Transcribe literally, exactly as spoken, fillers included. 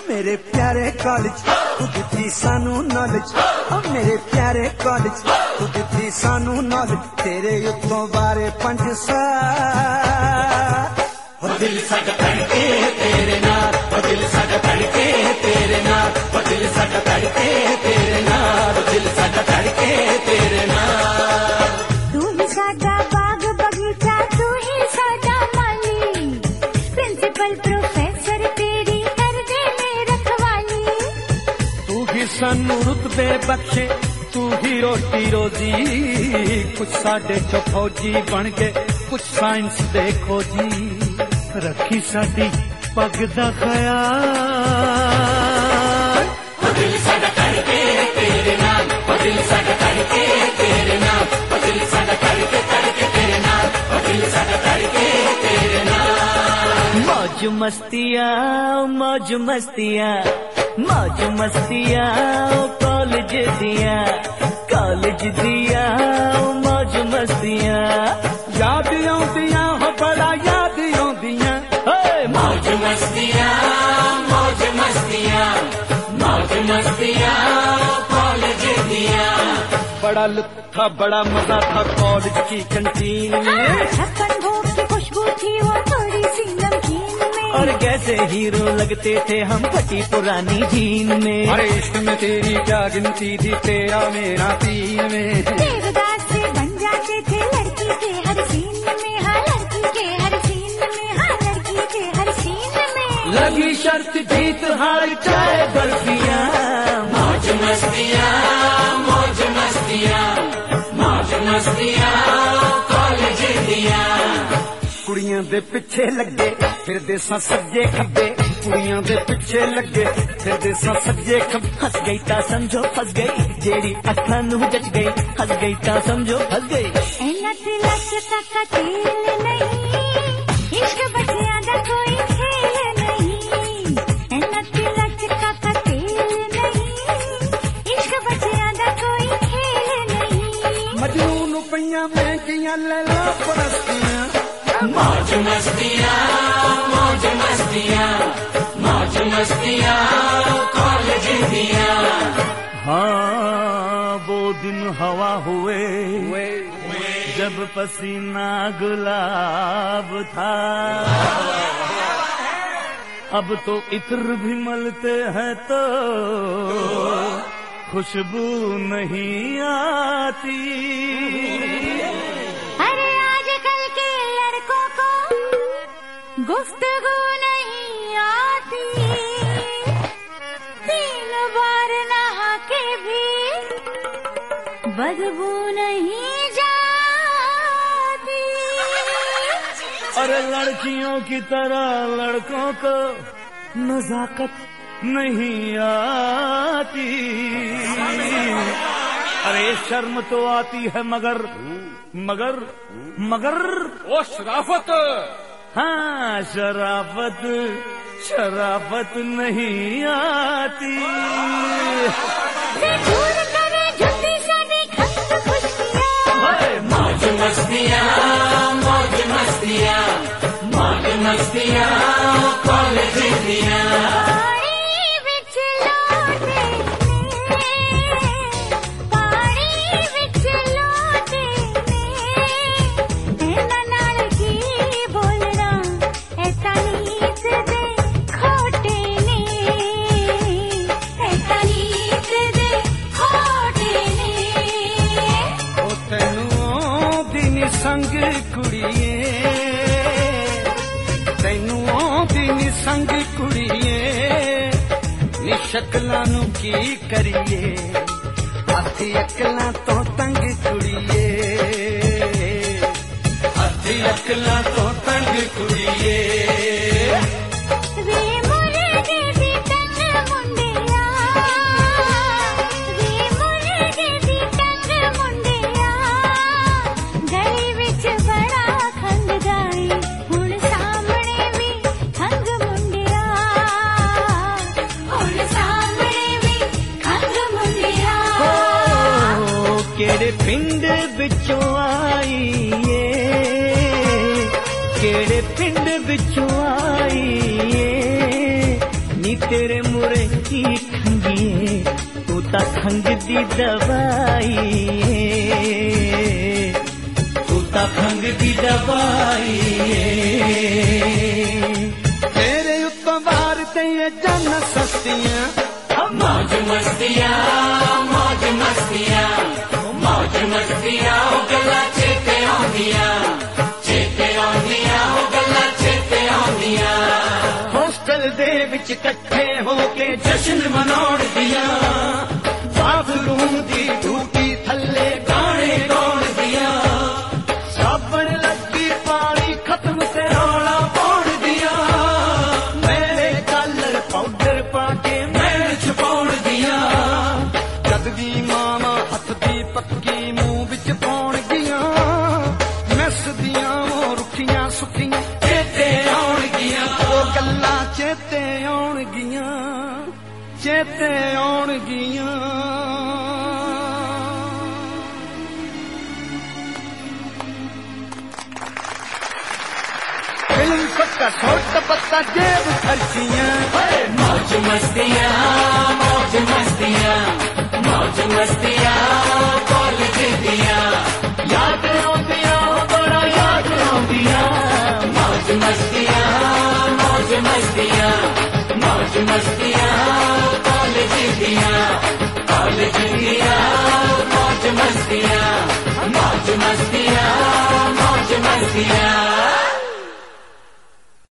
मेरे प्यारे कॉलेज तू दित्ती सानू नॉलेज, ओ मेरे प्यारे कॉलेज तू दित्ती सानू नॉलेज, तेरे उत्तों बारे पंज साल ओ दिल साडा धड़के तेरे नाल, ओ दिल साडा धड़के तेरे नाल, ओ दिल साडा धड़के तेरे नाल, ओ दिल साडा धड़के तेरे नाल। तू ही साडा बाग बगीचा, तू ही साडा माली, प्रिंसिपल प्रोफेसर तेरी कर दे में रखवाली। तू ही सानू रुतबे बख्शे, तू ही रोटी रोजी, कुछ साडे चो फौजी बन के कुछ साइंस दे खोजी, रखी साडी पग दा ख्याल। ओ दिल साडा धड़के तेरे नाल, ओ दिल साडा धड़के तेरे नाल, ओ दिल साडा धड़के धड़के तेरे नाल, ओ दिल साडा धड़के तेरे नाल। मौज मस्तियाँ मौज मस्तियाँ मौज मस्तियाँ कॉलेज दिया कॉलेज दिया मौज मस्तियाँ, याद आउंदियां हो बड़ा याद आउंदियां, मौज मस्तियाँ मौज मस्तियाँ मौज मस्तियाँ कॉलेज दिया। बड़ा लुत्फ था बड़ा मजा था कॉलेज की कैंटीन में, छप्पन भोग की खुशबू थी वो थोड़ी सी नमकीन में, और कैसे हीरो लगते थे हम फटी पुरानी जीन में। अरे इश्क में तेरी क्या गिनती थी तेरा मेरा तीन में, देवदास से बन जाते थे लड़की के हर सीन में, हाँ लड़की के हर सीन में, हाँ लड़की के हर सीन में। लगी शर्त जीत हार चाहे बर्फियाँ, मौज मस्तियाँ मौज मस्तियाँ मौज मस्तियाँ कॉलेज दिया। कुड़ियां दे पिछे लगे फिर देसा सज्जे खब्बे, कुड़ियां दे पिछे लगे फिर देसा सज्जे खब्बे, हंस गई ता समझो फंस गई, जेड़ी अखां नू जच गई, हंस गई ता समझो फंस गई। ऐना तिलक तक तेल नहीं, इश्क बच्चियां दा कोई खेल नहीं, ऐना तिलक तक तेल नहीं, इश्क बच्चियां दा कोई खेल नहीं। मजनू नू पईयां महंगियां लैला परस्तियां, मौज मस्तियाँ मौज मस्तियाँ मौज मस्तियाँ कॉलेज दिया। हाँ वो दिन हवा हुए, हुए, हुए जब पसीना गुलाब था, अब तो इत्र भी मलते हैं तो खुशबू नहीं आती। अरे आजकल के लड़कों को गुफ्तगू नहीं आती, तीन बार नहा के भी बदबू नहीं जाती। अरे लड़कियों की तरह लड़कों को नजाकत नहीं आती, अरे शर्म तो आती है मगर मगर मगर ओ शराफत, हाँ शराफत शराफत नहीं आती। दूर करे झुकी सारी खस्त खुशियाँ, मौज मस्तियाँ मौज मस्तियाँ मौज मस्तियाँ कॉलेज दिया। पानी विच लोटे ने, पानी विच लोटे ने, ऐना नाल की बोलना ऐसा नीत दे खोटे ने, ऐसा नीत दे खोटे ने। ओ तैनू दिन संग कुड़िए, तैनू दिन संग कुड़िए, नी शक्लां नू की करिए, हाथी अकलां तो तंग कुड़िए, हाथी अकलां तो तंग कुड़िए। वे मुर्गे दी टंग मुंडिया, वे मुर्गे दी टंग मुंडिया, गली विच बड़ा खंग जाई, हुण सामने भी खंग मुंडिया, हुण सामने भी खंग मुंडिया। ओ केड़े पिंड विचों आई ए, केड़े पिंड विचों आई ए, नी तेरे मुरे की खंगी तू ता खंग दी दवाई तू ता खंग दी दवाई तेरे उत्तों बार ते ये जन सस्तियां मौज मस्तियां मौज मस्तियां मौज मस्तियां ओ गल्लां चेते आउंदियां चेते आउंदियां ओ गल्लां चेते आउंदियां होस्टल दे विच इकट्ठे हो के जश्न मनाउण दियां बाथरूम दी टूटी थल्ले गाने गाउण दियां साबण लगी पानी खत्म ते रौला पाउण दियां मेरे कलर पाउडर पा के मैल छपाउण दियां जद दी मावां हथ दी पक्की मूंह विच पाउण दियां मैस दियां ओ रुखियां सुखियां चेते आउण गियां ओ गल्लां चेते आउण गियां चेते आउण गियां फिल्म पक्का छोट पत्ता जेब खर्चियां मौज मस्तियां मौज मस्तियां मौज मस्तियां कॉलेज दियां याद आउंदियां बड़ा याद आउंदियां मौज मस्तियां मौज मस्तियां मौज मस्तियां कॉलेज दियां कॉलेज दियां मौज मस्तियां मौज मस्तियां मौज मस्तियां